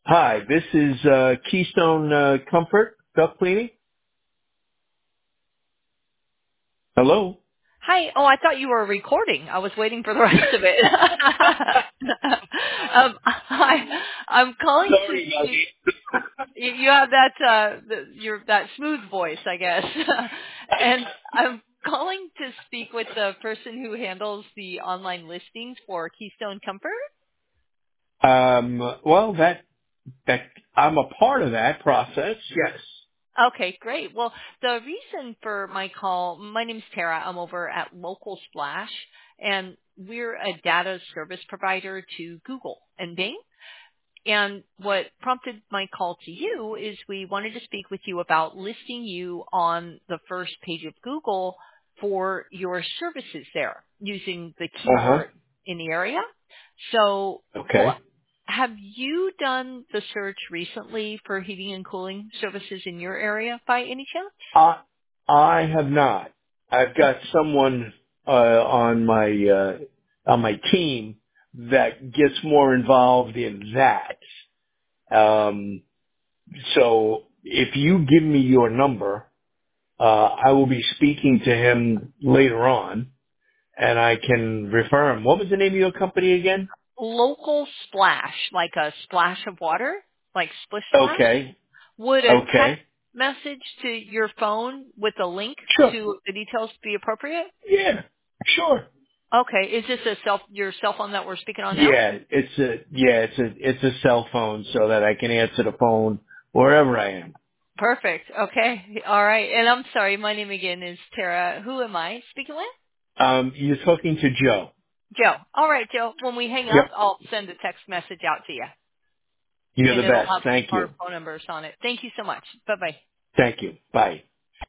Hi, this is Keystone Comfort Duct Cleaning. Hello. Hi. Oh, I thought you were recording. I was waiting for the rest of it. I'm calling to Sorry about speak. You have that that smooth voice, I guess. And I'm calling to speak with the person who handles the online listings for Keystone Comfort. that. Well, that I'm a part of that process. Yes. Okay, great. Well, the reason for my call, my name's Tara. I'm over at Local Splash, and we're a data service provider to Google and Bing. And what prompted my call to you is we wanted to speak with you about listing you on the first page of Google for your services there using the Uh huh. keyword in the area. So, Okay. have you done the search recently for heating and cooling services in your area by any chance? I I have not. I've got someone on my team that gets more involved in that. Um, so if you give me your number, I will be speaking to him later on, and I can refer him. What was the name of your company again? Local splash, like a splash of water, like splish splash? Okay. Would a text Okay. message to your phone with a link Sure. to the details be appropriate? Yeah. Sure. Okay. Is this your cell phone that we're speaking on now? It's a cell phone so that I can answer the phone wherever I am. Perfect. Okay. All right. And I'm sorry, my name again is Tara. Who am I speaking with? You're talking to Joe. Joe. All right, Joe. When we hang up, Yep. I'll send a text message out to you, You're and the it'll best. have Thank our you. phone numbers on it. Thank you so much. Bye bye. Thank you. Bye.